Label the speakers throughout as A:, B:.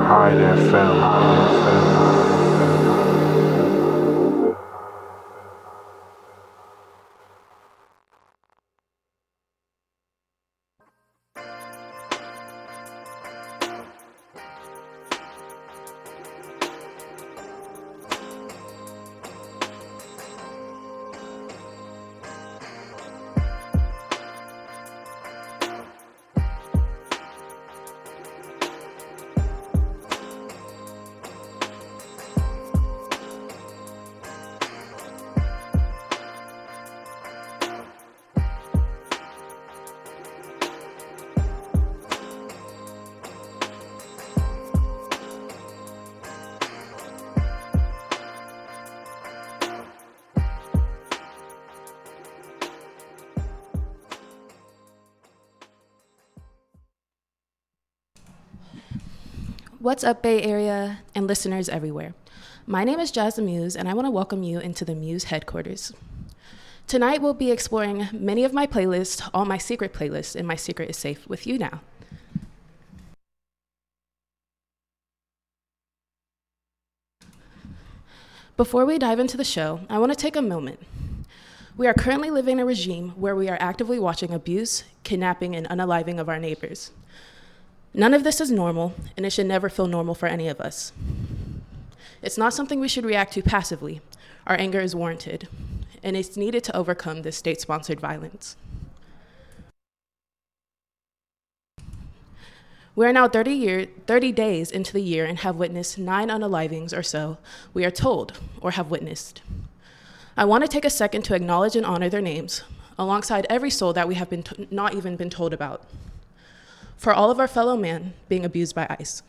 A: Hide FM.
B: What's up, Bay Area and listeners everywhere? My name is Jazz the Muse, and I want to welcome you into the Muse headquarters. Tonight, we'll be exploring many of my playlists, all my secret playlists, and my secret is safe with you now. Before we dive into the show, I want to take a moment. We are currently living in a regime where we are actively watching abuse, kidnapping, and unaliving of our neighbors. None of this is normal, and it should never feel normal for any of us. It's not something we should react to passively. Our anger is warranted, and it's needed to overcome this state-sponsored violence. We are now 30 days into the year and have witnessed 9 unalivings or so, we are told, or have witnessed. I want to take a second to acknowledge and honor their names, alongside every soul that we have not even been told about. For all of our fellow man being abused by ICE.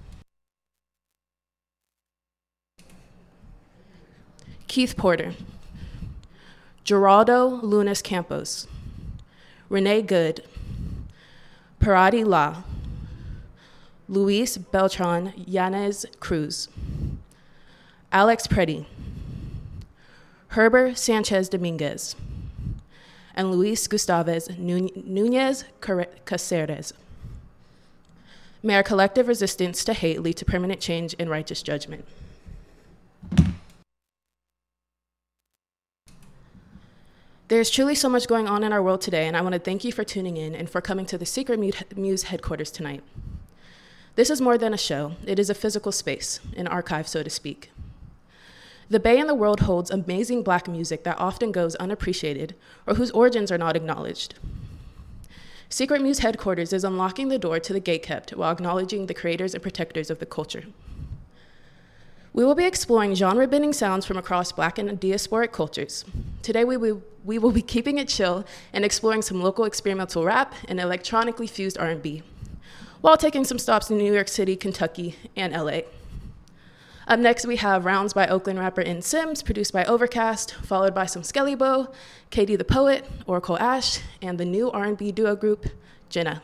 B: Keith Porter, Geraldo Lunas Campos, Renee Good, Paradi La, Luis Beltran Yanez Cruz, Alex Preddy, Herbert Sanchez Dominguez, and Luis Gustavez Nunez Caceres. May our collective resistance to hate lead to permanent change and righteous judgment. There's truly so much going on in our world today, and I want to thank you for tuning in and for coming to the Secret Muse headquarters tonight. This is more than a show. It is a physical space, an archive, so to speak. The Bay and the world holds amazing Black music that often goes unappreciated or whose origins are not acknowledged. Secret Muse headquarters is unlocking the door to the gatekept while acknowledging the creators and protectors of the culture. We will be exploring genre-bending sounds from across Black and diasporic cultures. Today, we will be keeping it chill and exploring some local experimental rap and electronically fused R&B, while taking some stops in New York City, Kentucky, and LA. Up next, we have Rounds by Oakland rapper N Sims, produced by Overcast, followed by some Skelly Bow, Katie the Poet, Oracle Ash, and the new R&B duo group, Jenna.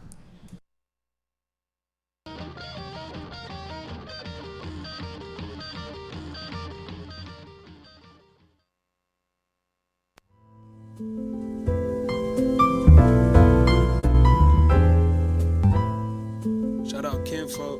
C: Shout out Kinfolk.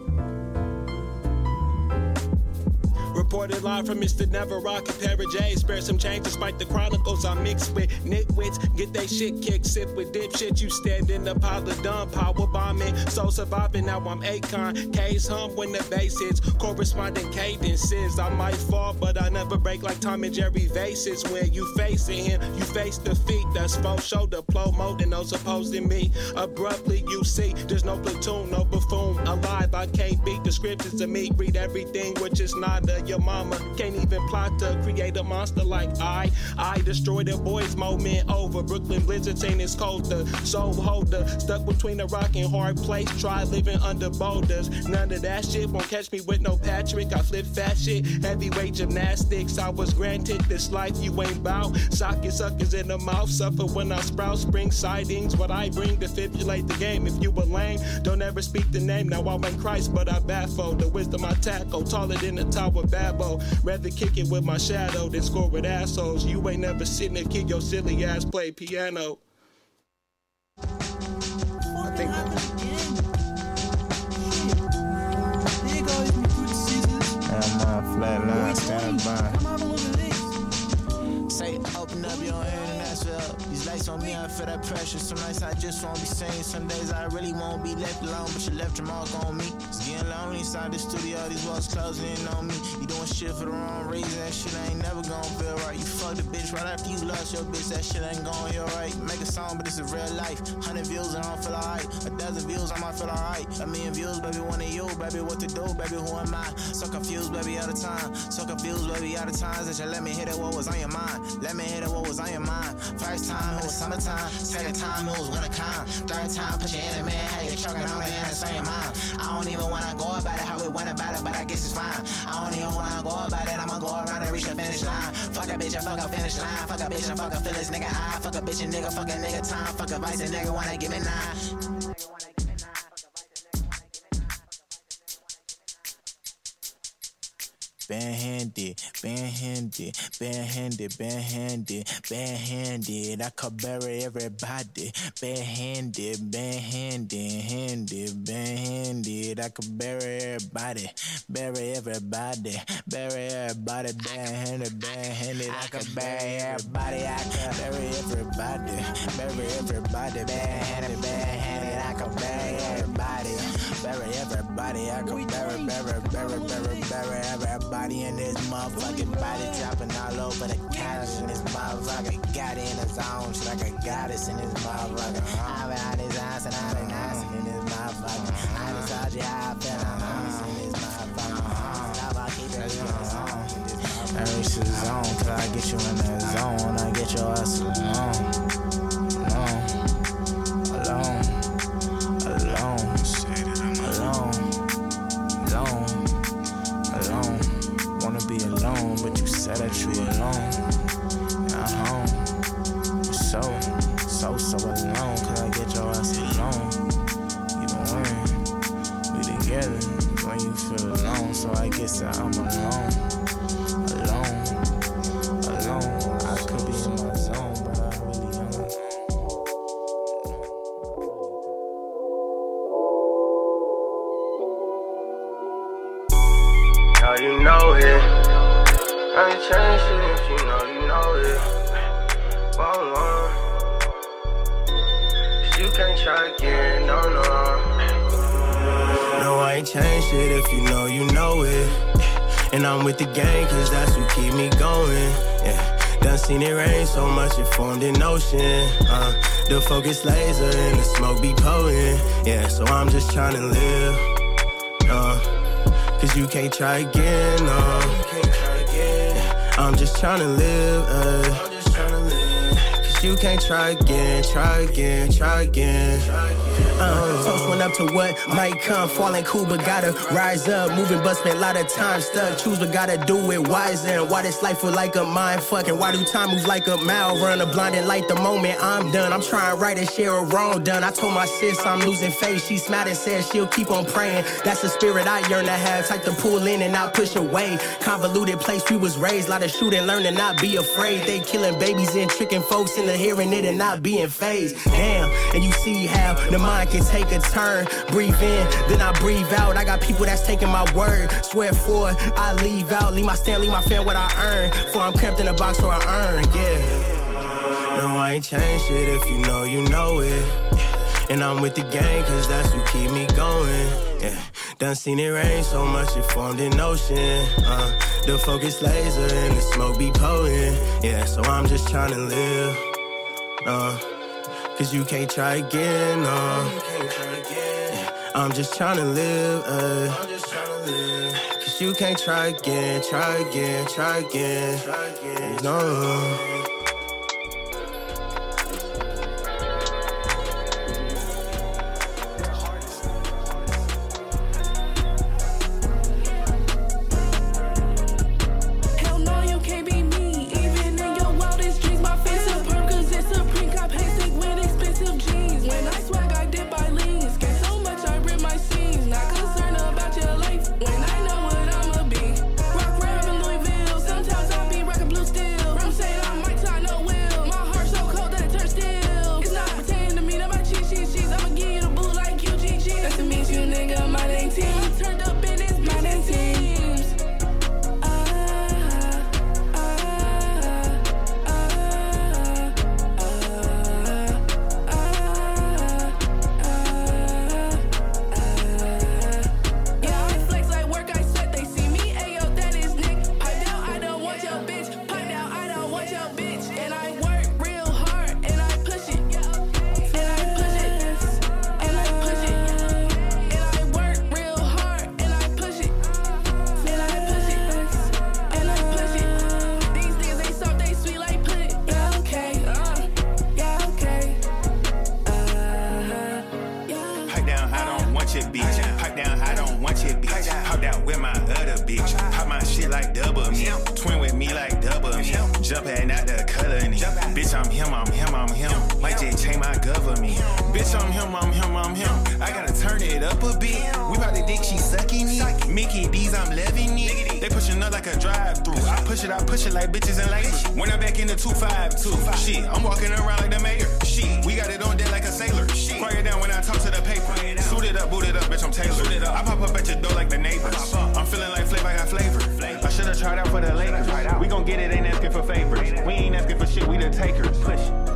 C: Reported live from Mr. Never Rock and Para J. Spare some change despite the chronicles I mix with nitwits. Get they shit kicked, sip with dipshit. You stand in the pile of dumb power bombing. So surviving, now I'm Akon. K's hum when the bass hits. Corresponding cadences. I might fall, but I never break like Tom and Jerry vases. When you facing him, you face defeat. That's faux shoulder blow mode and no opposing me. Abruptly, you see, there's no platoon, no buffoon. Alive, I can't beat the scriptures of me. Read everything, which is not your mama. Can't even plot to create a monster like I destroy the boys, moment over. Brooklyn Blizzards ain't as cold. The soul holder, stuck between a rock and hard place. Try living under boulders. None of that shit won't catch me with no Patrick. I flip fat shit, heavyweight gymnastics. I was granted this life you ain't bout. Socket suckers in the mouth, suffer when I sprout. Spring sightings, what I bring, defibulate the game. If you were lame, don't ever speak the name. Now I'm in Christ, but I baffle the wisdom I tackle. Taller than the Tower Babbo. Rather kick it with my shadow than score with assholes. You ain't never sitting and kid your silly ass play piano. I think that
D: I feel that pressure. Some nights I just won't be seen. Some days I really won't be left alone, but you left your mark on me. It's getting lonely inside the studio, these walls closing in on me. You doing shit for the wrong reason, that shit ain't never gonna feel right. You fucked a bitch right after you lost your bitch, that shit ain't gonna heal right. Make a song, but it's a real life. 100 views and I don't feel alright. 1,000 views, I might feel alright. 1,000,000 views, baby, one of you, baby, what to do, baby, who am I? So confused, baby, all the time. So confused, baby, all the times that you let me hit it, what was on your mind? Let me hit it, what was on your mind? First time in the summertime, second time it was wintertime. Third time, put your enemy, how you choking on me in the same mind. I don't even wanna go about it, how we went about it, but I guess it's fine. I don't even wanna go about it, I'ma go around and reach the finish line. Fuck a bitch and fuck a finish line. Fuck a bitch and fuck a feelings, nigga, I fuck a bitch and nigga, fuck a nigga time. Fuck a vice and nigga wanna give me 9. Barehanded, barehanded, barehanded, barehanded, barehanded. I could bury everybody. Barehanded, barehanded, handed, barehanded. I could bury everybody, bury everybody, bury everybody. Barehanded, barehanded. I could bury everybody. I could bury everybody, bury everybody. Barehanded, barehanded. I could bury everybody, bury everybody. I could bury everybody. In this motherfucking body, dropping all over the couch in this motherfucker. Got it in the zone, shit like a goddess in this motherfucker. I've been out his ass and I've been asking in this motherfucker. I just told you how I feel, I'm honest in this motherfucker. Stop, I'll keep it in the zone. I reach the zone, cause I get you in the zone. I get your ass alone, alone, alone, alone, alone. Wanna be alone, but you said that you alone. At home, so alone, cause I get your ass alone. Even when we together, when you feel alone, so I guess that I'm alone. Alone, I could be in my zone, but I really am.
E: Now you know it. I ain't changed shit if you know it. 1-1. You can't try again, no. No, I ain't changed shit if you know it. And I'm with the gang, cause that's what keep me going. Yeah, done seen it rain so much it formed an ocean. The focus laser and the smoke be potent. Yeah, so I'm just trying to live. Cause you can't try again, no. I'm just trying to live, Cause you can't try again. Toast went up to what might come, falling cool, but gotta rise up. Moving, but spent a lot of time stuck. Choose, but gotta do it wiser. And why this life feel like a mind fucking? Why do time move like a mile run? A blinded light the moment I'm done. I'm trying right and share a wrong done. I told my sis I'm losing faith. She smiled and said she'll keep on praying. That's the spirit I yearn to have. Type to pull in and not push away. Convoluted place we was raised. Lot of shoot and learn to not be afraid. They killing babies and tricking folks into hearing it and not being phased. Damn, and you see how the mind can take a turn. Breathe in, then I breathe out. I got people that's taking my word. Swear for it, I leave out. Leave my stand, leave my fan what I earn. For I'm cramped in a box where I earn, yeah. No, I ain't changed shit if you know it. And I'm with the gang, cause that's what keep me going. Yeah, done seen it rain so much it formed an ocean. The focus laser and the smoke be potent. Yeah, so I'm just trying to live. Cause you can't try again, no. I'm just trying to live, Cause you can't try again, no.
F: Rock, rap, and Louisville. Sometimes I be rockin' blue steel. From St. I'm Mike Tyson.
D: Mickey D's, I'm loving it. They pushing up like a drive-thru. I push it like bitches in labor. When I'm back in the 252, shit, I'm walking around like the mayor. Shit, we got it on deck like a sailor. Shit, quiet down when I talk to the paper. Suited up, booted up, bitch, I'm tailored. I pop up at your door like the neighbors. I'm feeling like Flav, I got flavor. I should've tried out for the Lakers. We gon' get it, ain't asking for favors. We ain't asking for shit, we the takers. Push.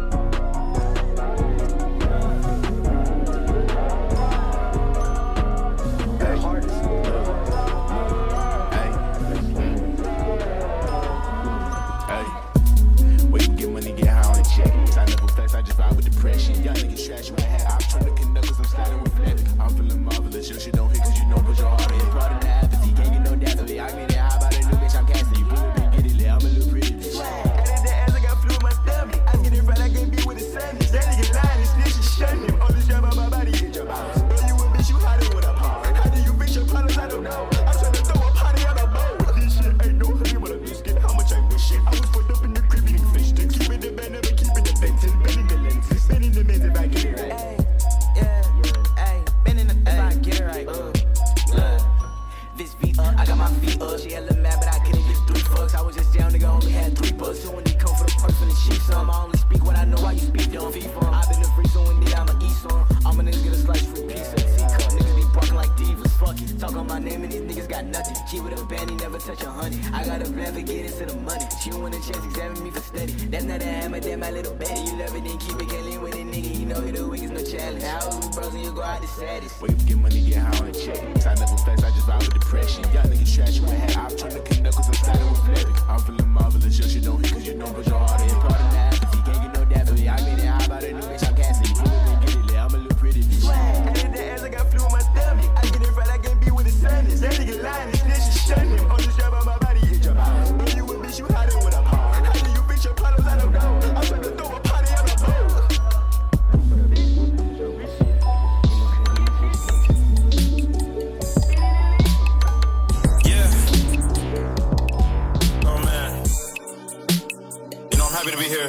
F: I just vibe with depression. Young niggas trash you had. I'm trying to connect cause I'm sliding with flat. I'm feeling marvelous. Your shit don't hit cause you know put your heart in. Part of the apathy, can't get no death of it. I mean, how about a new bitch? I'm casting you. Pull up and get it lit. I'm a little pretty bitch. Added the ass, I got flu in my stomach. I get it right, I can't be with the sun. That nigga lying, this bitch is shunning him. All this jam on my body, hit your mouth. Know you a bitch, you hot it with a pop. How do you fix your problems? I don't know. I'm trying to throw a party on a boat. This shit ain't no honey with a biscuit. How much I wish shit. I was put up in the crib eating fish sticks. Keep it the band, never keep it the Benton. Bending the lenses, bending the men's if I get it right. Ay, yeah, ay, bending the if I get it right. Look, this beat up, I got my feet up. She hella mad, but I couldn't get 3 fucks. I was just down, nigga, only had 3 bucks. So when they come for the perks and the shit, some I only speak what I know. Why you speak dumb? FIFA, I've been a free, so when I'ma eat some. I'm a nigga get a slice free pizza. C-cup niggas be barking like divas. Fuck it, talk on my name and these niggas got nothing. Keep it a band, he never touch a honey. I got a plan for getting to the money. She want a chance, examine me for steady. That's not a hammer, that's my little Betty. You love it, then keep it, can't live with it, nigga. You know you the weakest, no challenge. How we bros and you go out the saddest. Wake up, get money, get high on the check. Sign up with flex, I just vibe with depression. Young niggas trash you a hat. I'm trying to connect cause I'm sliding with flat. I'm feeling marvelous, your shit don't hit cause you don't put your heart in. Part of the apathy, can't get no death of it. I mean, how about a new bitch? I'm casting you. Pull up and get it lit. I'm a little pretty bitch. Added the ass, I got flu in my stomach. I get it right, I can't be with the sun. That nigga lying, this bitch is shunning him. All this jam on my body, hit your mouth. Know you a bitch, you hot it with a pop. How do you fix your problems? I don't know. I'm trying to throw a party on a boat.
D: Happy to be here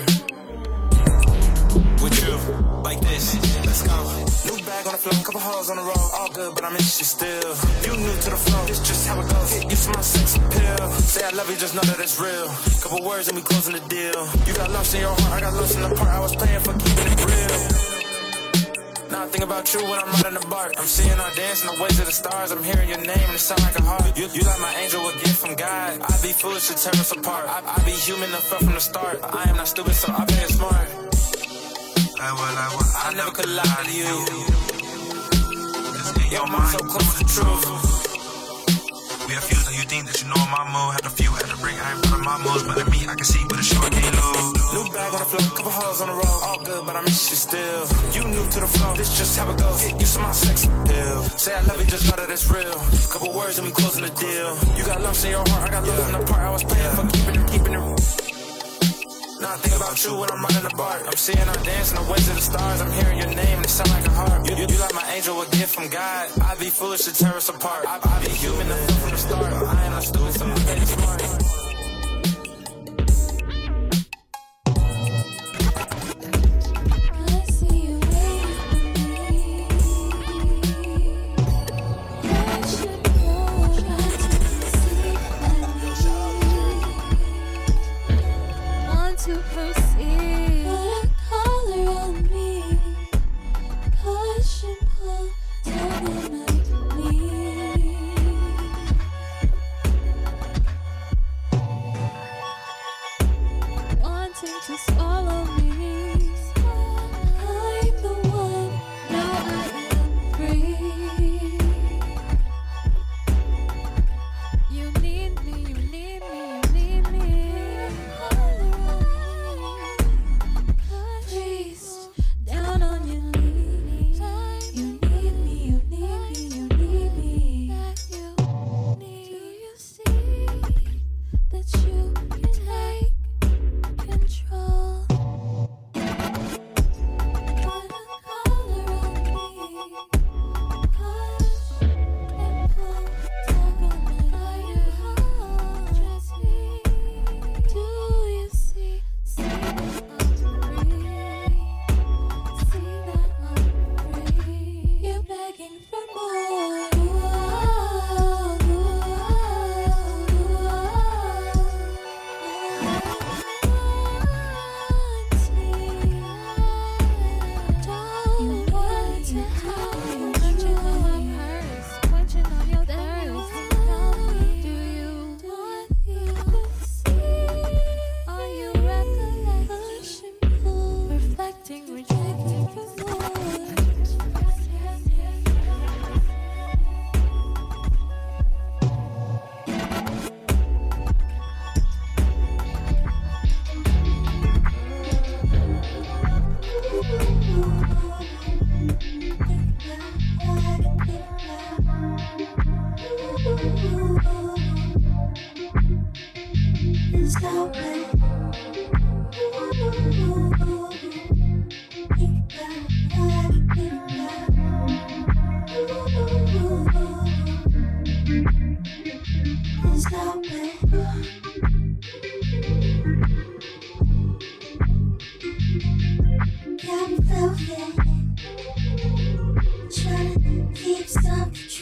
D: with you, like this. Let's go. New bag on the floor, couple hoes on the road, all good, but I miss you still. You new to the flow, it's just how it goes. Get used to my sex appeal. Say I love you, just know that it's real. Couple words and we closing the deal. You got lost in your heart, I got lost in the part. I was playing for keeping it real. Now I think about you when I'm riding the bar. I'm seeing our dance in the ways of the stars. I'm hearing your name and it sound like a heart. You like my angel, a gift from God. I be foolish to tear us apart. I be human and fell from the start. I am not stupid, so I play it smart. I never could lie to you. Your mind so close to the truth. We are fused and you think that you know my mood. Had a few, had to bring, I ain't part of my moves. But in me, I can see, but it's sure I can't lose. New bag on the floor, couple hoes on the road. All good, but I miss you still. You new to the flow, this just how it goes. Get used to my sex appeal. Say I love you, just know that it's real. Couple words and we closing the deal. You got lumps in your heart, I got lumps in the part. I was playing for keeping it. Now I think about you when I'm riding the bar. I'm seeing our dance in the ways of the stars. I'm hearing your name and it sound like a heart. You like my angel, a gift from God. I be foolish to tear us apart. I be human and fell from the start. I am not stupid, so I play it smart.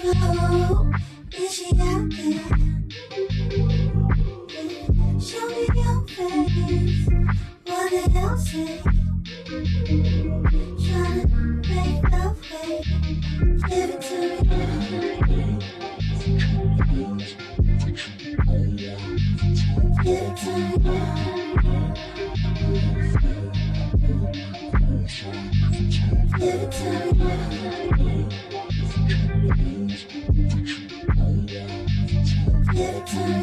G: flow. Is she out there? Show me your face. What else is? Tryna make love wait. Give it to me. Give it to me. Give it to me. Give it to me.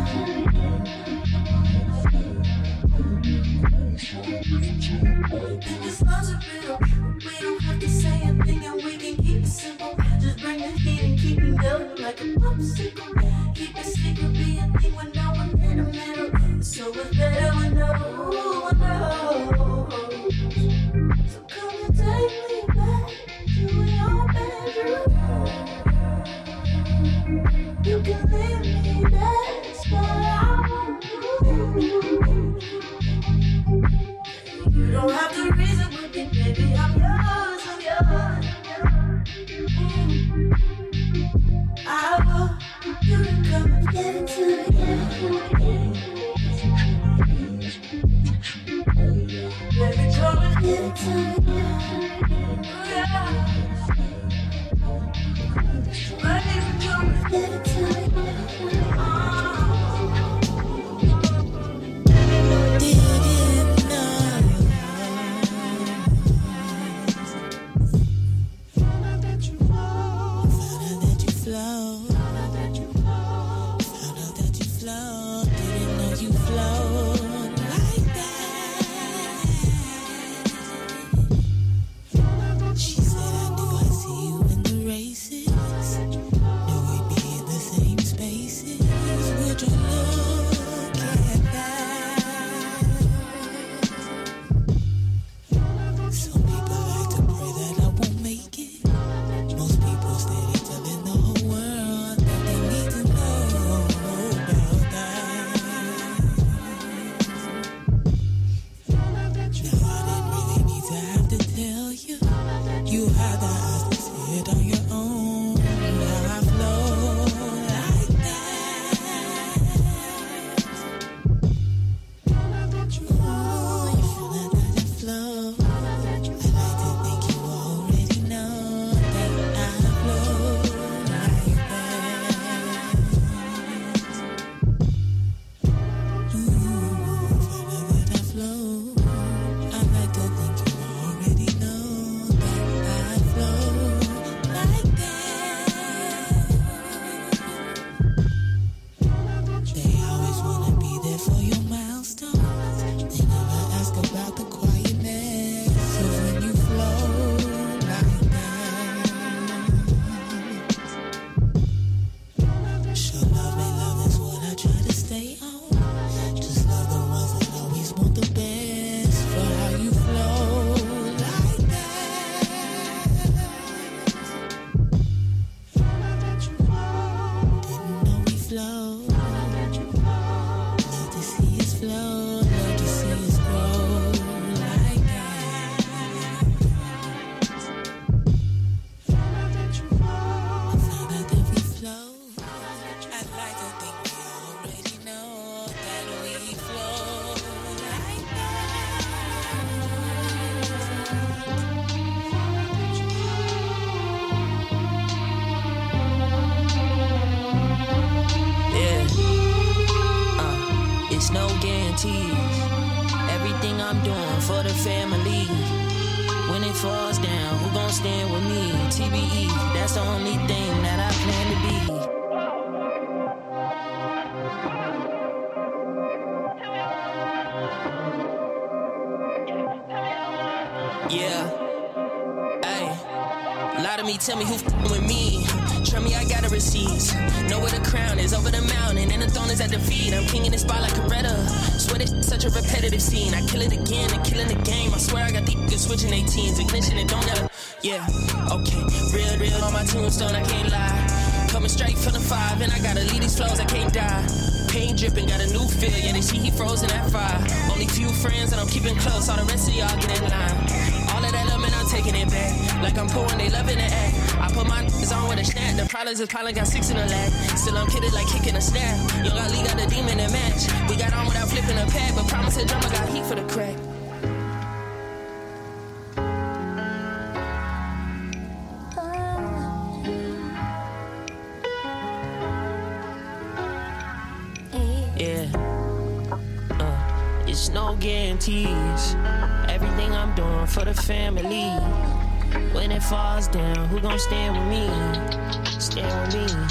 G: This love's a riddle. We don't have to say a thing and we can keep it simple. Just bring the heat and keep it going like a popsicle. Keep it secret, be a thing when no one in the middle. So it's better when no one knows. So come and take me back to your bedroom. You can leave me, that's what I want. You don't have to reason with me, baby. I'm yours, I'm yours, I'm yours. I want you to come and give it to me. Baby, come and give it to me. Oh, yeah. Baby, come and give it to me.
H: Everything I'm doing for the family. When it falls down, who gon' stand with me? TBE, that's the only thing that I plan to be. Yeah. Ay. Lie to me, tell me who f***ing with me. Show me I got the receipts. Know where the crown is, over the mountain, and the throne is at the feet. I'm king in this spot like Coretta. Swear it's such a repetitive scene. I kill it again and killing the game. I swear I got these niggas switching 18s. Ignition and don't ever. Yeah, okay. Real on my tombstone, I can't lie. Coming straight from the 5, and I gotta lead these flows, I can't die. Pain dripping, got a new feel. Yeah, they see he frozen at 5. Only few friends, and I'm keeping close. All the rest of y'all get in line. All of that love, man, I'm taking it back. Like I'm pouring, they loving the act. I put my niggas on with a snap. The problems is probably got 6 in the lag. Still I'm kidding like kicking a snap. Young Ali got the demon in match. We got on without flipping a pad, but promise a drummer got heat for the crack. It's no guarantees. Everything I'm doing for the family. When it falls down, who gon' stand with me? Stand with me.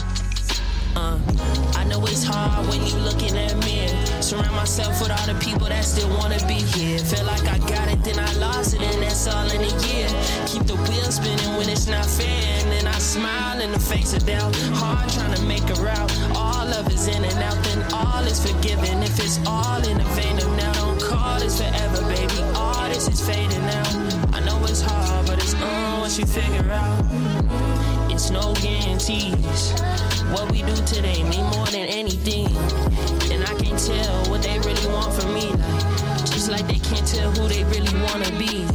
H: I know it's hard when you looking at me. Surround myself with all the people that still wanna be here. Feel like I got it, then I lost it, and that's all in a year. Keep the wheel spinning when it's not fair, and then I smile in the face of doubt. Hard trying to make a route. All of it's in and out, then all is forgiven. If it's all in the vein of now, don't call this forever, baby. All this is fading out. I know it's hard, but it's once you figure out. It's no guarantees. What we do today mean more than anything. And I can't tell what they really want from me. Like, just like they can't tell who they really wanna be.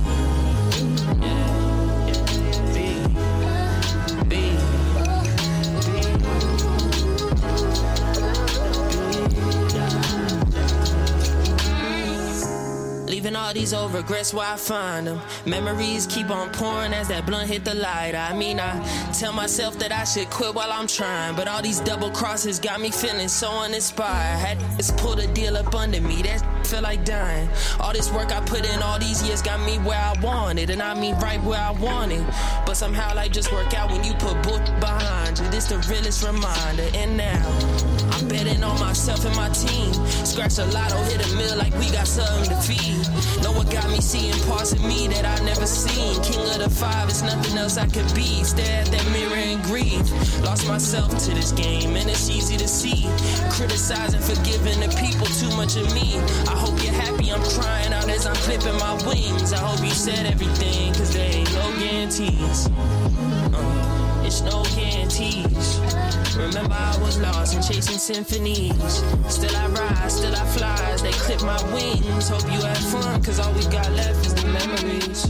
H: Leaving all these old regrets where I find them. Memories keep on pouring as that blunt hit the light. I mean, I tell myself that I should quit while I'm trying, but all these double crosses got me feeling so uninspired. Had to pull the deal up under me, that feel like dying. All this work I put in all these years got me where I wanted, and I mean right where I wanted. But somehow life just work out when you put bull behind you. This the realest reminder, and now I'm betting on myself and my team. Scratch a lotto, hit a mill like we got something to feed. Know what got me seeing parts of me that I never seen. King of the 5, it's nothing else I could be. Stare at that mirror and grieve. Lost myself to this game, and it's easy to see. Criticizing, forgiving the people, too much of me. I hope you're happy, I'm crying out as I'm clipping my wings. I hope you said everything, cause there ain't no guarantees. It's no guarantees. Remember I was lost and chasing symphonies. Still I rise, still I fly as they clip my wings. Hope you had fun, cause all we got left is the memories.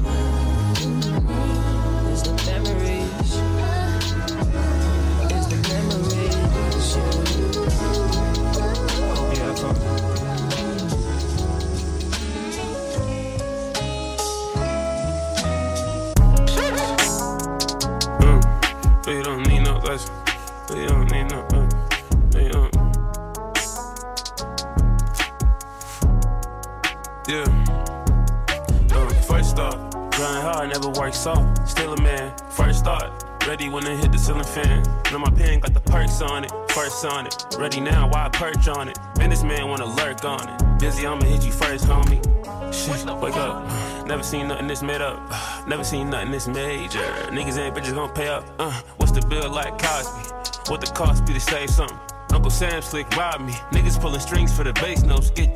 H: Is the memories. Is the memories. Hope you had fun.
I: We don't need no lesson. We don't need no we don't. Yeah. First off, grind hard, never work soft. Still a man. First thought, ready when it hit the ceiling fan. Know my pen got the perks on it. First on it. Ready now, why I perch on it? Businessman wanna lurk on it. Busy, I'ma hit you first, homie. Shit, wake up. Never seen nothing this made up. Never seen nothing this major. Niggas ain't bitches gon' pay up. What's the bill like Cosby? What the cost be to save something? Uncle Sam slick robbed me. Niggas pulling strings for the bass notes. Get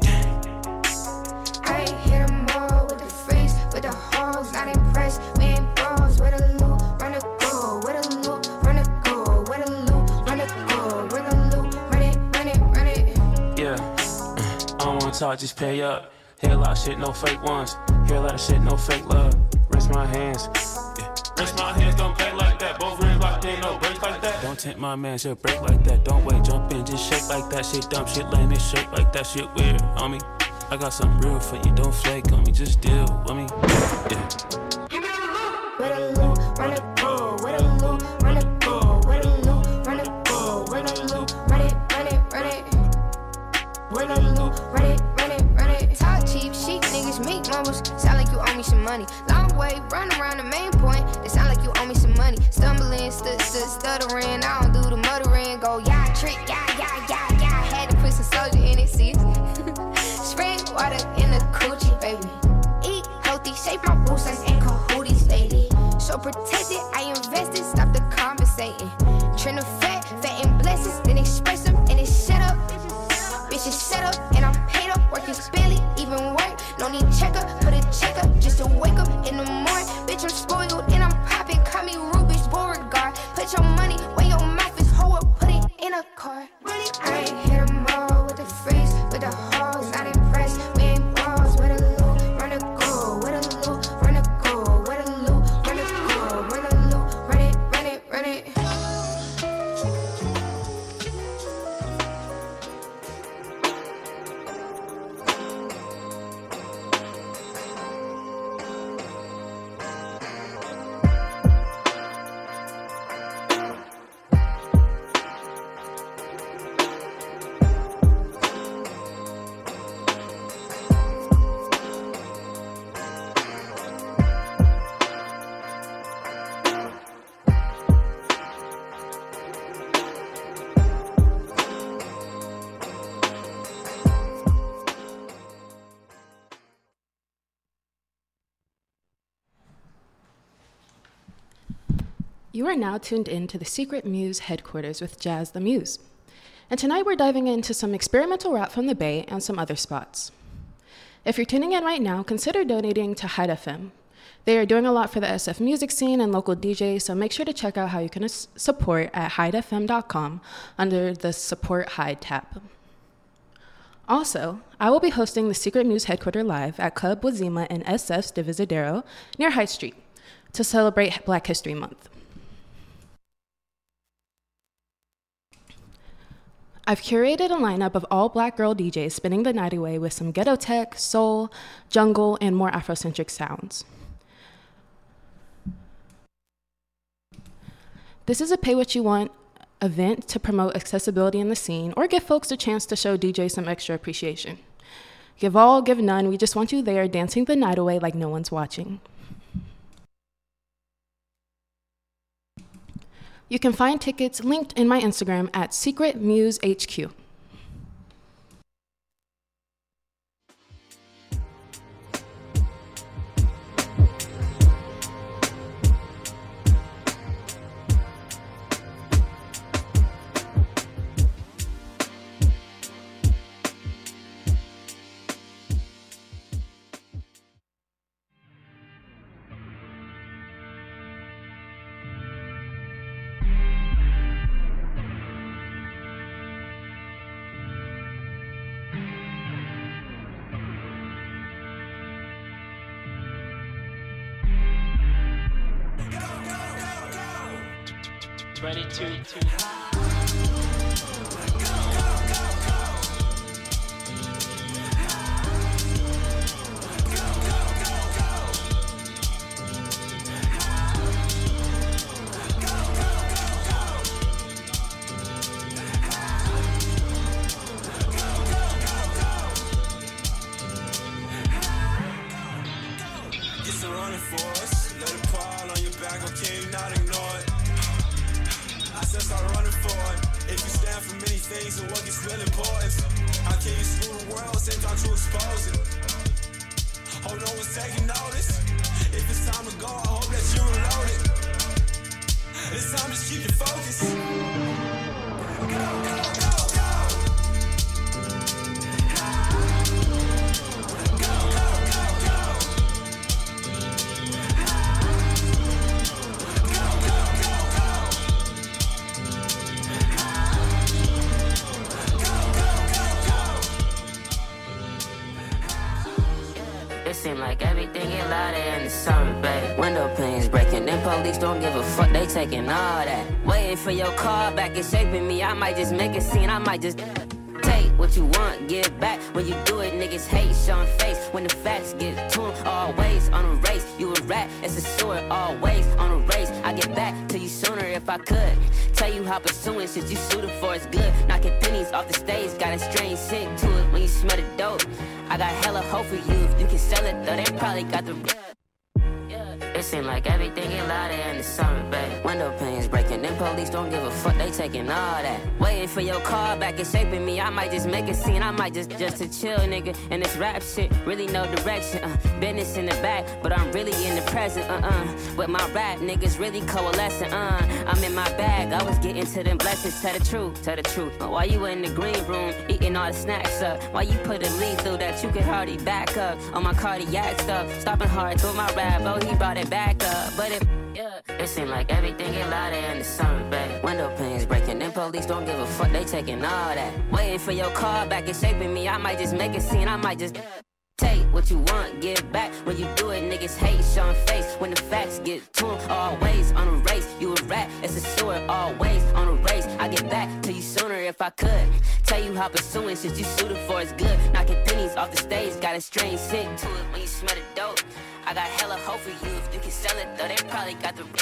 J: I ain't hit them all with the face, with the hoes, not impressed. We ain't bros, with a loop, run a go, with a loop, run a go, with a loop, run a go, with a loop, run it, run it, run it.
I: Yeah, I don't wanna talk, just pay up. Hear a lot of shit, no fake ones. Hear a lot of shit, no fake love. Rest my hands. Yeah. Rest my hands, don't play like that. Both hands locked in, no breaks like that. Don't tempt my man, she'll break like that. Don't wait, jump in, just shake like that. Shit dumb, shit lame, it shake like that. Shit weird, homie. I got something real for you, don't flake on me, just deal with me. Yeah.
J: With a loop, run a go, with a loop, run a go, with a loop, run a go, with a loop, run it, run it, run it. With a loop, run it, run it, run it. Talk cheap, chic niggas make mumbles. Sound like you owe me some money. Long way, run around the main point. It sound like you owe me some money. Stumbling, stuttering. I don't do the muttering. Go, yeah, trick, yeah. Had to put some soldier in it, sis. Spring water in the coochie, baby. Eat healthy, shape my boots like in cahooties, lady. So protected, I invested, stop the conversating. Trend of fat and blessings, then express them, and it's set up. Bitches set up, and I'm paid up, working barely even work. No need checker, put a checker just to wake up in the morning. Bitch, I'm spoiled and I'm popping, call me Rubik's Beauregard. Put your money where your mouth is, hoe up, put it in a car. I ain't hit them all with the face, with the hoes, not impressed. We ain't balls, with a loop, run a go, with a loop, run a go, with a loop, run a go, with a loop, run it, run it, run
B: You are now tuned in to the Secret Muse headquarters with Jazz the Muse. And tonight we're diving into some experimental rap from the Bay and some other spots. If you're tuning in right now, consider donating to Hyde FM. They are doing a lot for the SF music scene and local DJs, so make sure to check out how you can support at hydefm.com under the Support Hyde tab. Also, I will be hosting the Secret Muse headquarters live at Club Wazima in SF's Divisadero near High Street to celebrate Black History Month. I've curated a lineup of all Black girl DJs spinning the night away with some ghetto tech, soul, jungle, and more Afrocentric sounds. This is a pay-what-you-want event to promote accessibility in the scene or give folks a chance to show DJs some extra appreciation. Give all, give none, we just want you there dancing the night away like no one's watching. You can find tickets linked in my Instagram at Secret Muse HQ.
H: Ready to
C: Get some running for us. Let it fall on your back, okay, not ignore it. I said start running for it. If you stand for many things and what gets real important, how can you screw the world, same time to expose it? Hope no one's taking notice. If it's time to go, I hope that you reload it. It's time to keep your focus. Go, go, go, go. Go, go, go, go. Go, go, go, go.
K: It seem like everything get louder in the summer, babe. Window panes breaking, then police don't give a fuck, they taking all that. Waiting for your car back and shaping me, I might just make a scene, I might just take what you want, give back. When you do it, niggas hate, showing face. When the facts get to 'em, always on a race. You a rat, it's a sword, always on a race. I get back to you sooner if I could. Tell you how pursuing shit you suited for is good. Knocking pennies off the stage, got a strange scent to it when you smell the dope. I got hella hope for you, if you can sell it though, they probably got the... It seem like everything get louder in the summer, babe. Window panes breaking, then police don't give a fuck, they taking all that. Waiting for your car back and shaping me, I might just make a scene, I might just to chill, nigga. And this rap shit, really no direction, business in the back, but I'm really in the present, But my rap niggas really coalescing, I'm in my bag, I was getting to them blessings, tell the truth. Why you in the green room, eating all the snacks up? Why you put a lead through that you could hardly back up? On my cardiac stuff, stopping hard through my rap, oh he brought it back up, but it seem like everything get louder in the summer, babe. Window panes breaking, then police don't give a fuck, they taking all that. Waiting for your car back and shaping me, I might just make a scene, I might just take what you want, give back. When you do it, niggas hate, showing face. When the facts get to 'em, always on a race. You a rat, it's a sword, always on a race. I get back to you sooner if I could. Tell you how pursuing shit you suited for is good. Knocking pennies off the stage, got a strange scent to it when you smell the dope. I got hella hope for you, if you can sell it though, they probably got the...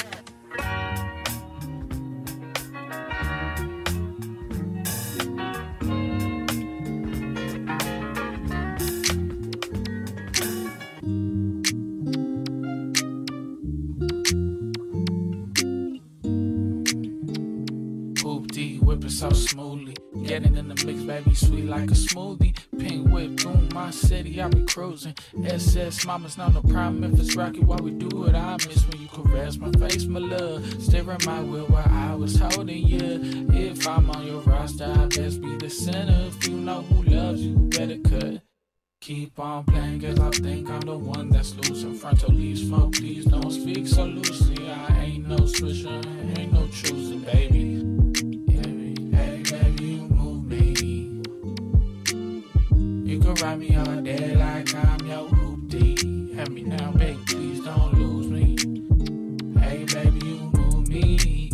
L: Hoop D, whipping so smoothly. Getting in the mix, baby, sweet like a smoothie. Pink whip, boom, my city, I be cruising. SS, mama's not no problem if it's rocky while we do it. I miss when you caress my face, my love. Steering my wheel while I was holding you. If I'm on your roster, I best be the center. If you know who loves you, better cut. Keep on playing, cause I think I'm the one that's loose. In front of these folk, please don't speak so loosely. I ain't no switcher, ain't no choosing, baby. Hey, baby, you move me. You can ride me all day like I'm your hoopty. Have me now, baby, please don't lose me. Hey, baby, you move me.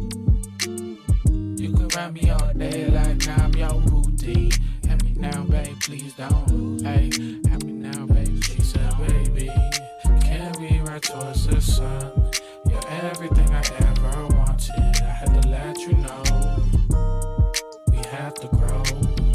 L: You can ride me all day like I'm your hoopty. Have me now, baby, please don't lose. Hey, have me now, baby. She said, baby, can we ride towards the sun? You're everything I ever wanted. I had to let you know we have to grow.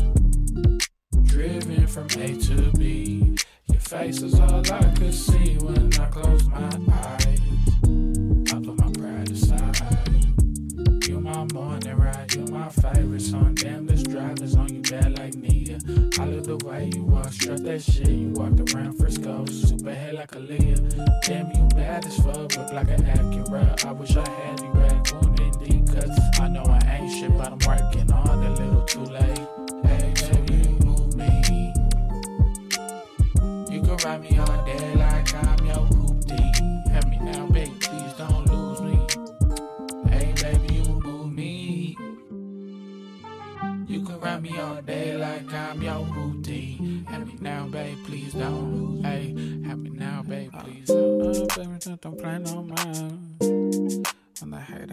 L: Driven from A to B. Your face is all I could see when I close my eyes. I put my pride aside. You my morning ride, you my favorite song. Damn, this drive is on you bad like Nia. I love the way you walk, strut that shit. You walked around Frisco, super head like a Leah. Damn, you bad as fuck, look like an Acura. I wish I had you raccoon in D cuts. I know I ain't shit, but I'm working on a little too late. Hey, baby, you move me. You can ride me all day like I'm your hoopty. Have me now, baby, please don't lose me. Hey, baby, you move me. You can ride me all day like I'm your hoopty. Have me now, babe, please don't lose. Hey, have me now, babe, please don't. Baby, don't play no mind. When I hate,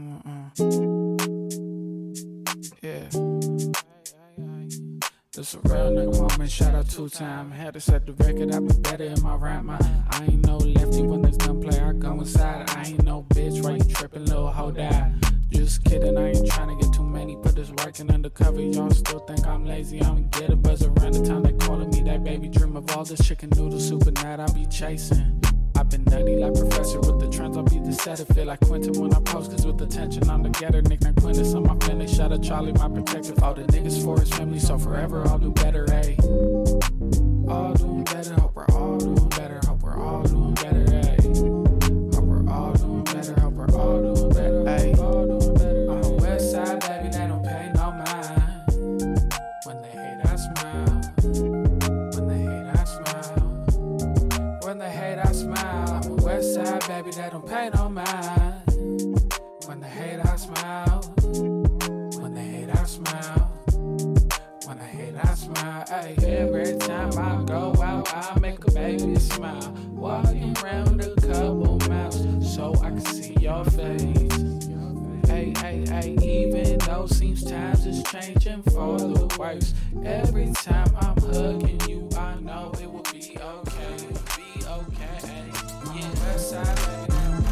L: yeah. This a real nigga moment, shout out 2-time. Had to set the record, I been better in my rhyme. I ain't no lefty when it's done play, I go inside. I ain't no bitch, why you trippin', little hoe die. Just kidding, I ain't tryna get too many, put this working undercover. Y'all still think I'm lazy, I'ma get a buzz around the time they calling me that baby. Dream of all this chicken noodle super night I be chasing. I've been nutty like Professor with the trends, I'll be the setter. Feel like Quentin when I post, cause with the tension I'm the getter. Nickname Quintus on my finish, shout out Charlie, my protector. All the niggas for his family, so forever I'll do better, ayy. All doing better, hope we're all doing better, hope we're all doing better, ayy. Hope we're all doing better, hope we're all doing better, ayy. I'm a west side, baby, they don't pay no mind. When they hate, I smile. When they hate, I smile. When they hate, I smile. I'm a west side, baby, they don't pay no mind. When they hate, I smile. When they hate, I smile. When I hate, I smile. Ay, every time I go out, I make a baby smile. Walking around a couple miles so I can see your face. Ay, ay, ay, even though seems times is changing for the worse. Every time I'm hugging you, I know it will be okay. Be okay. Yeah, west side, baby.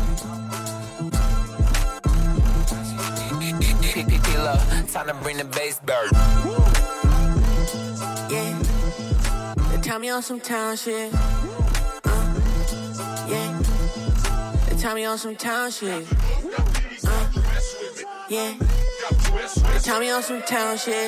M: Time to bring the bass back.
N: Yeah, they tell me on some town shit. Yeah, they tell me on some town shit. Yeah, they tell me on some town shit.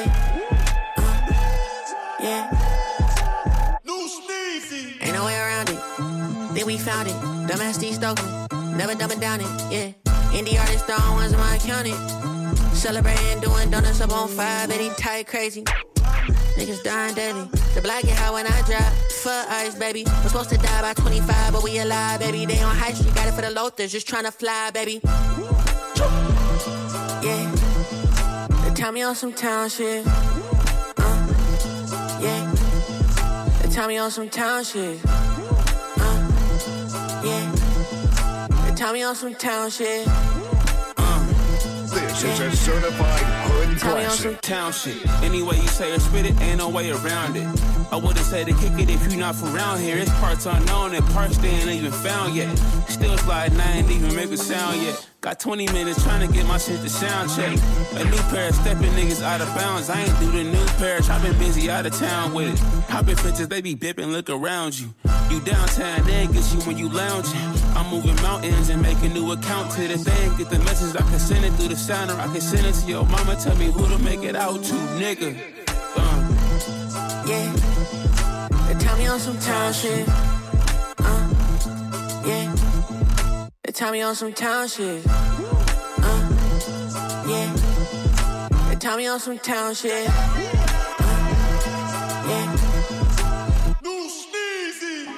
N: Yeah, ain't no way around it. Think we found it. Dumbass D Stokely, never dumbing down it. Yeah, indie artists, the only ones in my accounting. Celebrating, doing donuts up on 5, eating tight, crazy. Niggas dying daily. The black get high when I drive. Fuck ice, baby. We're supposed to die by 25, but we alive, baby. They on high street, got it for the Lothers, just trying to fly, baby. Yeah. They tell me on some town shit. Yeah. They tell me on some town shit. Yeah. They tell me on some town shit.
O: This is a certified hood
I: Tell me on some town shit. Any way you say or spit it, ain't no way around it. I wouldn't say to kick it if you not from around here. It's parts unknown and parts they ain't even found yet. Still sliding, I ain't even make a sound yet. Got 20 minutes trying to get my shit to sound check. A new pair, stepping niggas out of bounds. I ain't do the new pair, I been busy out of town with it. Hopping fences, they be bipping, look around you. You downtown, they ain't get you when you lounging. I'm moving mountains and making new account to the thing. Get the message, I can send it through the sound, or I can send it to your mama. Tell me who to make it out to, nigga.
N: Yeah, they tell me on some town shit. Yeah, they tell me on some town shit. Yeah, they tell me on some town shit. Yeah.
O: New Sneezy.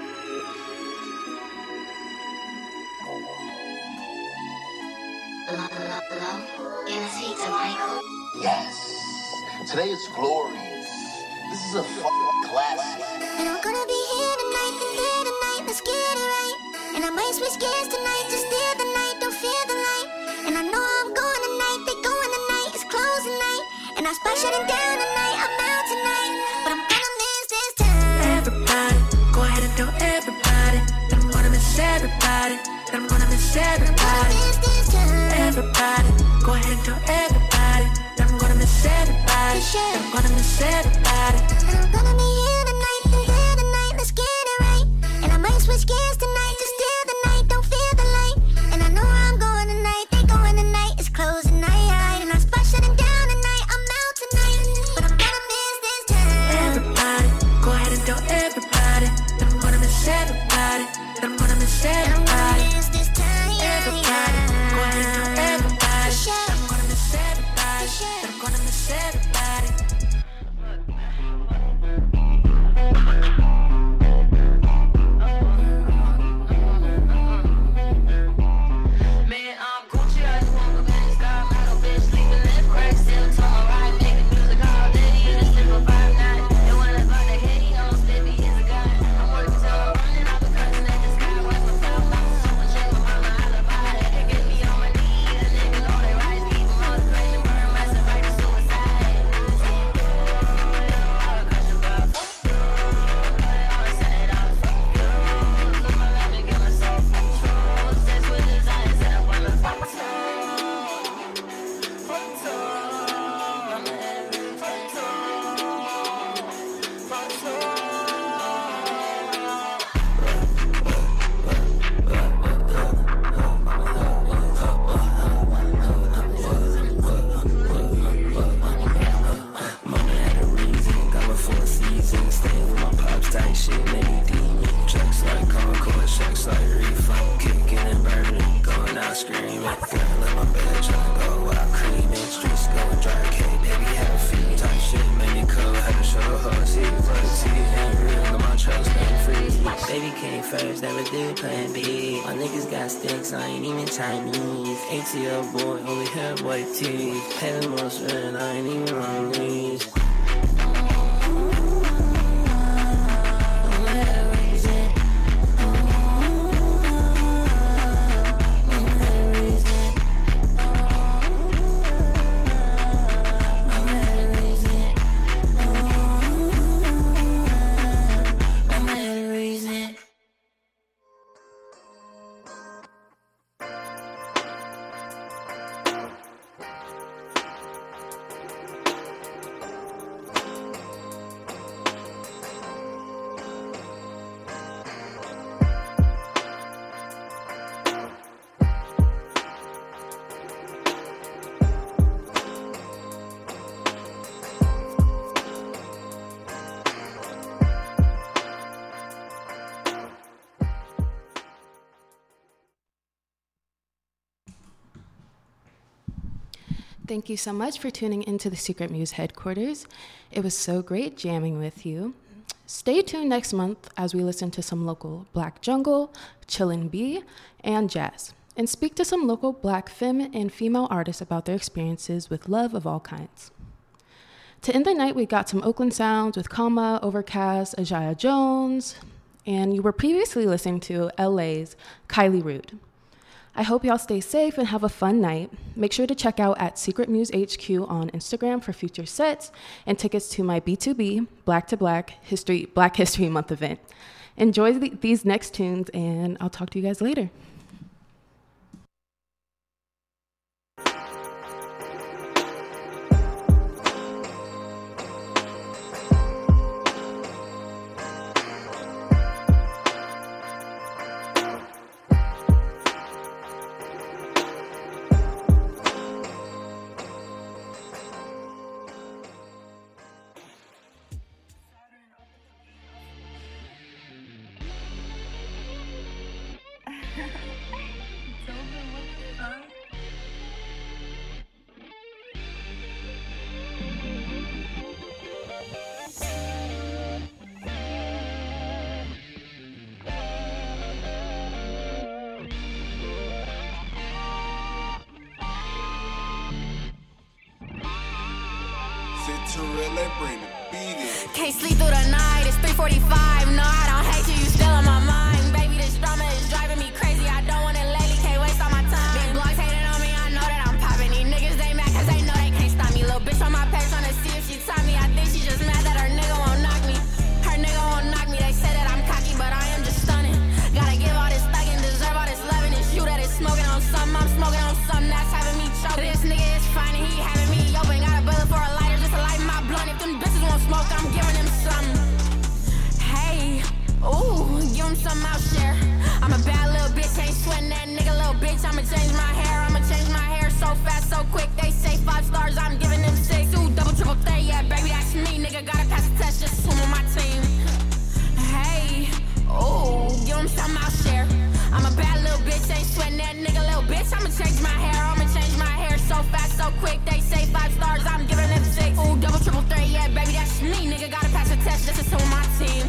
P: Yes. Today it's glorious. This is a fucking classic.
J: And I'm gonna be here tonight, let's get it right. And I might switch gears tonight, just steal the night, don't fear the light. And I know I'm going tonight, they going tonight, it's closing night. And I spot shutting down tonight, I'm out tonight, but I'm gonna miss this time.
N: Everybody, go ahead and tell everybody that I'm gonna miss everybody, that I'm gonna miss everybody. Everybody, go ahead and tell everybody that I'm gonna miss everybody, that I'm gonna miss everybody.
J: And I'm gonna be here tonight, let's get it right. And I might switch gears tonight, just steal the night, don't fear the light. And I know I'm going tonight, they going tonight, it's closing night. And I spot shutting down tonight, I'm out tonight, but I'm gonna miss this time.
N: Everybody, go ahead and tell everybody that I'm gonna miss everybody, that I'm gonna miss everybody. Everybody, go ahead and tell everybody that I'm gonna miss everybody, that I'm gonna miss everybody.
H: Man, I'm Gucci, I just wanna go get this guy. My little bitch sleeping left, crack, still to my right. Making music all day, in a slip of 5'9". And when I got the head, he on slip, he is a guy. I'm working till I'm running out the cousin at the sky. Watch my fell, I'm super check my mama, I love how that. They get me on my knee, a nigga know they rise. Keep them on the crazy, burn myself right to suicide.
K: Baby came first, never did plan B. My niggas got sticks, I ain't even Chinese. ATL boy, only hair boy teeth. Pay the most rent, I ain't even on these.
B: Thank you so much for tuning into the Secret Muse headquarters. It was so great jamming with you. Stay tuned next month as we listen to some local Black jungle, Chillin' Bee, and jazz, and speak to some local Black femme and female artists about their experiences with love of all kinds. To end the night, we got some Oakland sounds with Kama, Overcast, Ajaya Jones, and you were previously listening to LA's Kylie Rude. I hope y'all stay safe and have a fun night. Make sure to check out at Secret Muse HQ on Instagram for future sets and tickets to my B2B Black to Black Black History Month event. Enjoy these next tunes, and I'll talk to you guys later.
J: Can't sleep through the night, it's 3:45. No, I don't hate you, you still on my mind. Baby, this drama is driving me crazy. I don't want it lately, can't waste all my time. Big blogs hating on me, I know that I'm popping. These niggas, they mad cause they know they can't stop me. Little bitch on my page trying to see if she top me. I think she just mad that her nigga won't knock me. Her nigga won't knock me, they say that I'm cocky, but I am just stunning. Gotta give all this thugging, deserve all this loving. It's you that is smoking on something, I'm smoking on something that's having me choking. This nigga is fine and he having me open. Got a bullet for a lighter just to light my blunt. If them bitches won't smoke, I'm giving them something. Hey, ooh, give them something I'll share. I'm a bad little bitch, ain't sweating that nigga, little bitch. I'ma change my hair, so fast, so quick. They say 5 stars, I'm giving them 6. 2, double, triple, 3, yeah, baby, that's me. Nigga, gotta pass the test, just swim on my team. Hey, ooh, give them something I'll share. I'm a bad little bitch, ain't sweating that nigga, little bitch. I'ma change my hair, so fast, so quick. They say 5 stars, I'm giving them 6. Ooh, double, triple, 3, yeah, baby, that's me. Nigga, gotta pass the test, just to swim on my team.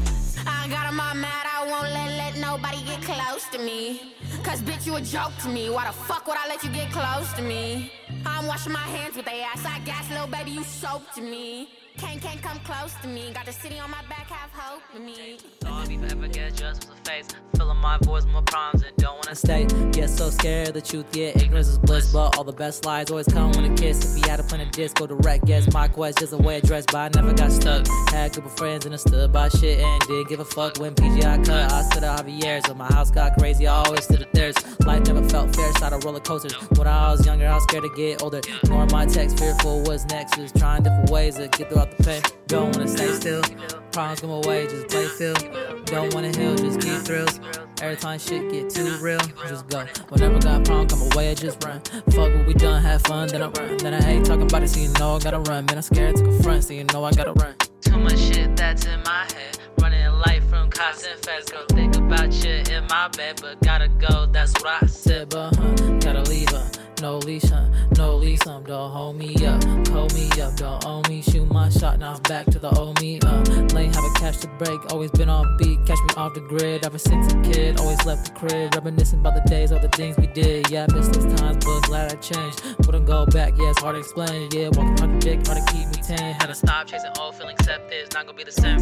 J: I got 'em all mad, I won't let nobody get close to me. Cause bitch, you a joke to me. Why the fuck would I let you get close to me? I'm washing my hands with they ass. I gas, little baby, you soap to me. Can't come close to me. Got the city on my back, have hope to me.
Q: Thought if I ever get just with a face, filling my voice, more problems, and don't wanna stay. Get so scared, the truth, yeah, ignorance is bliss. But all the best lies always come with a kiss. If you had a plan of disc, go direct, guess my quest, just a way I dress, but I never got stuck. Had a couple friends and I stood by shit and didn't give a fuck. When PGI cut, I stood out Javier's. When my house got crazy, I always stood at theirs. Life never felt fair, side of roller coasters. When I was younger, I was scared to get older. Ignoring my text, fearful what's next. Just trying different ways to get throughout the pain. Don't wanna stay still, problems come away, just play feel. Don't wanna heal, just keep thrills. Every time shit get too real, just go. Whenever got problem come away, I just run. Fuck what we done, have fun, then I run. Then I hate talking about it, so you know I gotta run. Man, I'm scared to confront, so you know I gotta run. Too much shit that's in my head. Running life from cops and feds. Girl, think about shit in my bed, but gotta go, that's what I said. But gotta leave her. No leash, no leash, don't hold me up, don't owe me, shoot my shot, now back to the old me, lane, haven't catch the break, always been on beat, catch me off the grid, ever since a kid, always left the crib, reminiscing about the days, all the things we did, yeah, I miss those times, but glad I changed, wouldn't go back, yeah, it's hard to explain, yeah, walking on the dick, hard to keep me tame, had to stop chasing old feelings, except it's not gonna be the same.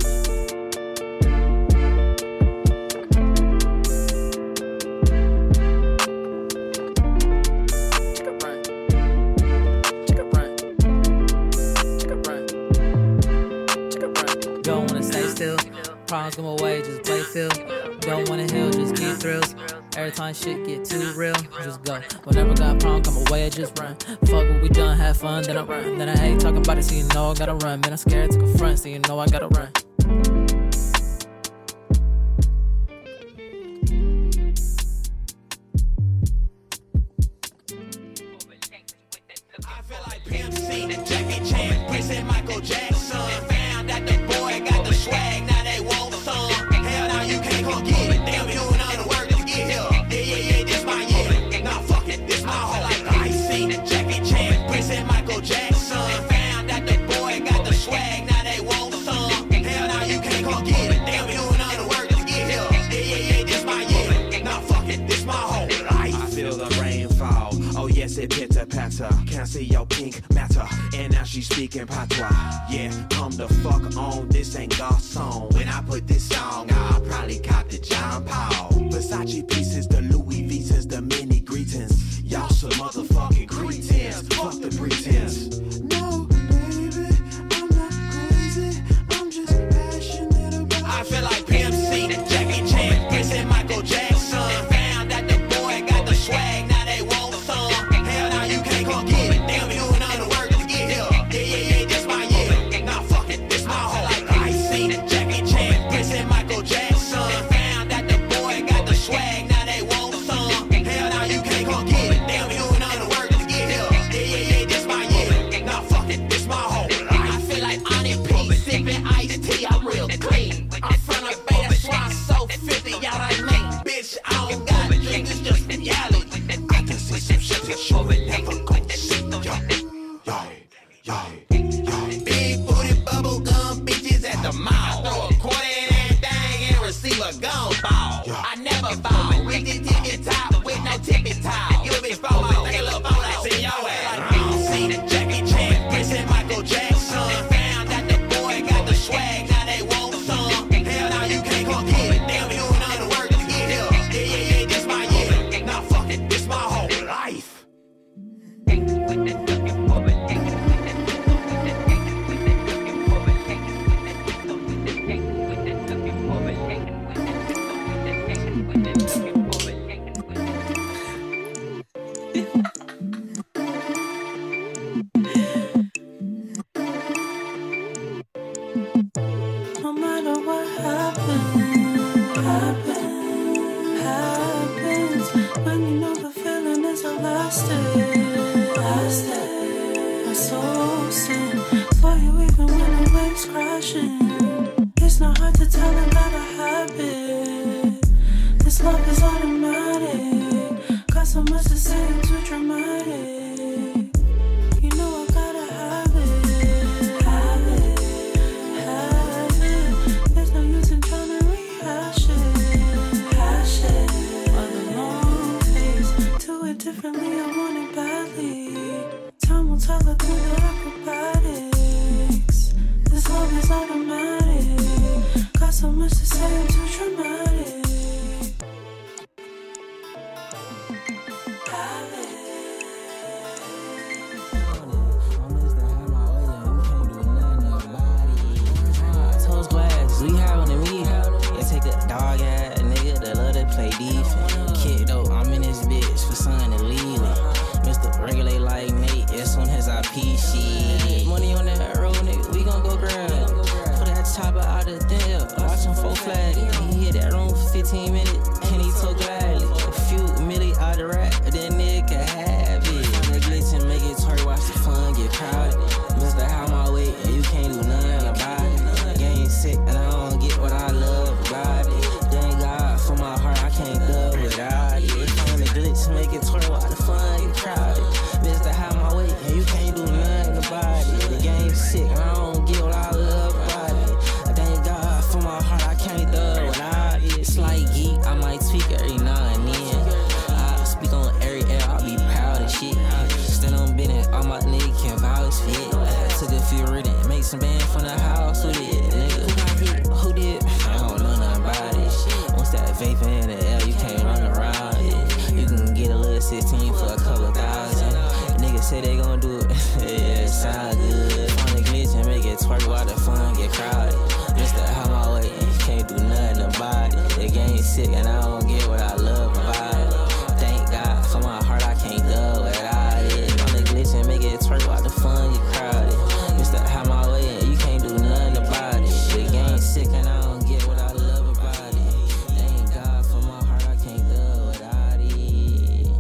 Q: Problems come away, just play feel. Don't wanna heal, just keep thrills. Every time shit get too real, just go. Whenever got problem come away, I just run. Fuck what we done, have fun, then I run. Then I hate talking about it, so you know I gotta run. Man, I'm scared to confront, so you know I gotta run.
R: I feel like Pimp C, Jackie Chan, Prince and Michael Jackson. Found that the boy got the swag, now they want some. Hell now you can't come get it. Damn, you and all the work, let's get here. Yeah, this my year. Nah, fuck it, this my whole life. I see Jackie Chan, Prince and Michael Jackson. Found that the boy got the swag, now they want some. Hell now you can't come get it. Damn, you and all the work, let's get here. Yeah, this my year. Nah, fuck it, this my whole life. I feel the rain fall. Oh yes, it pitter patter. Can't see your pink matter. And now she's speaking patois. Yeah, come the fuck on. This ain't God's song. When I put this song, I'll probably cop the John Paul. Versace pieces, the Louis Vuittons, the mini greetings. Y'all some motherfucking cretins. Fuck the pretense. No, baby, I'm not crazy. I'm just passionate about. I feel like Pimp C, Jackie Chan, Prince and Michael Jackson. Found that the boy got the swag. Now they want some. Hell now you can't come get it. Damn, you and all the work, let's get here. Yeah, this my year. Nah, fuck it, this my whole life. I see Jackie Chan, Prince and Michael Jackson. Found that the boy got the swag. Now they want some. Hell now you can't come get it. Damn, you and all the work, let's get here. Yeah, this my year. Big booty bubble gum bitches at the mall. Throw a quarter in everything and receive a gun ball. I never fall. With the tippy top, with no tippy top. You a bitch FOMO, take a little photo, see your ass. I don't see Jackie Chan, Prince and Michael Jackson. Found out the boy got the swag, now they want some. Hell no, you can't come get it. Damn, you doing all the work, just get here. Yeah, this my year. Nah, fuck it, this my whole life.
G: No matter what happens, when you know the feeling is lasting. My soul sing for you even when the waves crashing. It's not hard to tell, I got a habit. This love is automatic. Got so much to say, I'm too dramatic. You know I gotta have it. There's no use in trying to rehash it. Or the long face, do it differently, I want it badly. Time will tell, I do the acrobatics. This love is automatic. Got so much to say, I'm too dramatic.
S: We have one of me. They take a dog ass nigga that love to play defense. Kid though, I'm in this bitch for something to leave it. Mr. Regulate like Nate, as soon as I pee shit. Money on that road, nigga, we gon' go grab. Put that chopper out the deal, watch him 4 flag. He hit that room for 15 minutes, and he so gladly. A few milli out the rack, then nigga can have it. Find the glitch and make it twerk, watch the fun get crowded. Mr. How my way, and you can't do nothing about it. Sick and I don't get what I love about it. Thank God for my heart, I can't go without it. Find the glitch, make it twirl while the fun get crowded. Mr. How my way, and you can't do nothing about it. The game's sick and I don't get what I love about it. I thank God for my heart, I can't do without it. It's like geek, I might speak every now and then. I speak on every air, I'll be proud of shit. Still on business, all my niggas can vouch for it. Took a few written, make some band from the house with it, nigga. Who did? I don't know nothing about it. Once that vaping in the air, you can't run around it. You can get a little 16 for a couple thousand. Niggas say they gon' do it. Yeah, it sound good. Find a glitch and make it twerk while the fun get crowded. Mr. How my way, and you can't do nothing about it. The game's sick and I don't get what I love about it. Thank God for my heart, I can't go without it. Find a glitch and make it twerk while the fun get crowded. Mr. How my way, and you can't do nothing about it. The game's sick and I don't get what I love about it. Thank God for my heart, I can't go without it.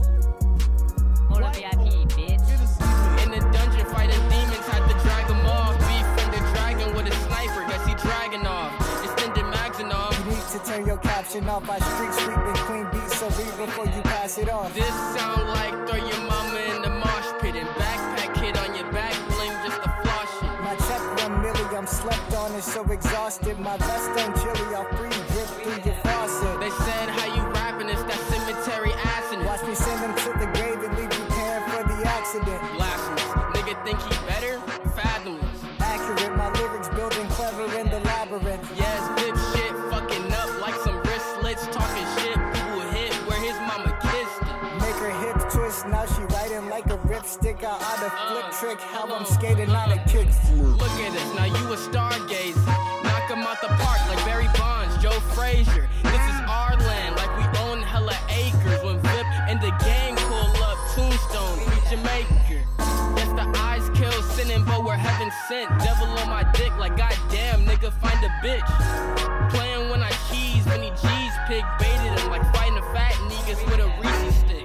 T: Hold up, VIP, bitch.
U: In the dungeon, fighting demons, had to drag them off. Beef from the dragon with a sniper, guess he dragging off. Extended mags and off.
V: You need to turn your caption off. I street sweeping clean beats so read before you pass it off.
U: This sound like throw your mama in the mosh pit and backpack hit on your back bling just to floss shit.
V: My check 1 million, I'm slept on and so exhausted. My vest ain't chilly, I'll free drip through your faucet.
U: They said how you rapping, it's that cemetery acid.
V: Watch me send them to the grave and leave you paying for the accident.
U: Blasphemous, nigga think he better? Fathomless.
V: Accurate, my lyrics building clever in the labyrinth.
U: Yes, dipshit, fucking up like some wristlets. Talking shit, people hit where his mama kissed it.
V: Make her hips twist, now she riding like a ripstick. I ought to flip trick, how I'm skating on a kick.
U: Look at us, now you a stargazer. Knock him out the park like Barry Bonds, Joe Frazier. This is our land, like we own hella acres. When Vip and the gang pull up, Tombstone, we Jamaica. Yes, the eyes kill sinning, but we're heaven sent. Devil on my dick, like goddamn, nigga, find a bitch. Playing when I cheese, when he G's pig baited him, like fighting fat niggas with a Reese's stick.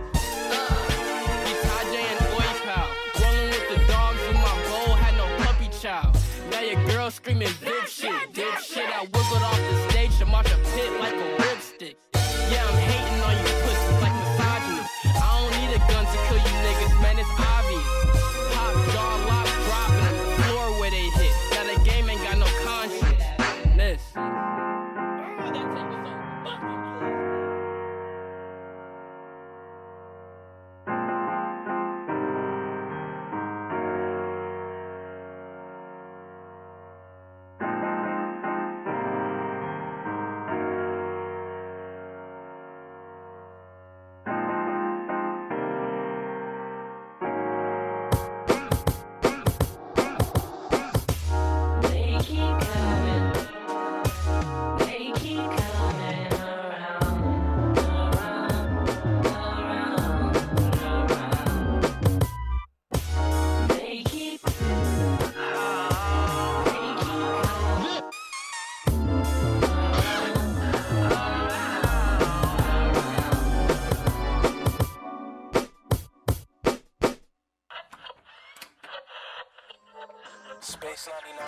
U: Tajay and Oi Pal, rolling with the dogs in my bowl, had no puppy child. Now your girl screaming dipshit, dipshit. I wiggled off the stage, I'm off the pit like a ripstick. Yeah, I'm hating on you pussies like misogynist. I don't need a gun to kill you niggas, man, it's obvious. Pop, jaw, lock, drop, and
F: Space 99.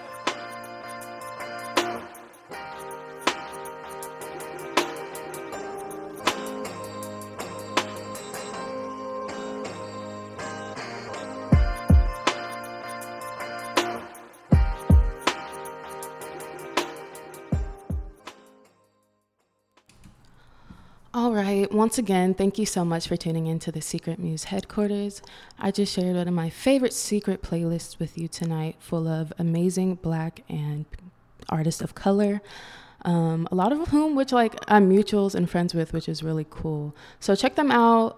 B: All right, once again, thank you so much for tuning in to the Secret Muse headquarters. I just shared one of my favorite secret playlists with you tonight, full of amazing Black and artists of color, a lot of whom, which like I'm mutuals and friends with, which is really cool. So check them out.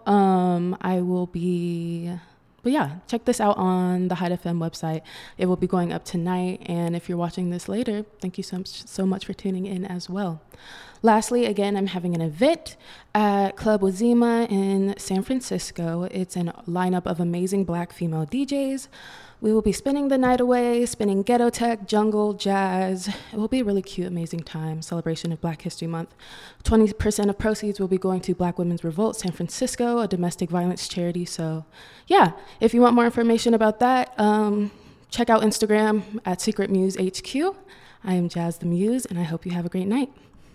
B: Check this out on the Hyde FM website. It will be going up tonight. And if you're watching this later, thank you so much for tuning in as well. Lastly, again, I'm having an event at Club Wazima in San Francisco. It's a lineup of amazing Black female DJs. We will be spending the night away, spinning ghetto tech, jungle, jazz. It will be a really cute, amazing time, celebration of Black History Month. 20% of proceeds will be going to Black Women's Revolt San Francisco, a domestic violence charity. So yeah, if you want more information about that, check out Instagram at Secret Muse HQ. I am Jazz the Muse, and I hope you have a great night.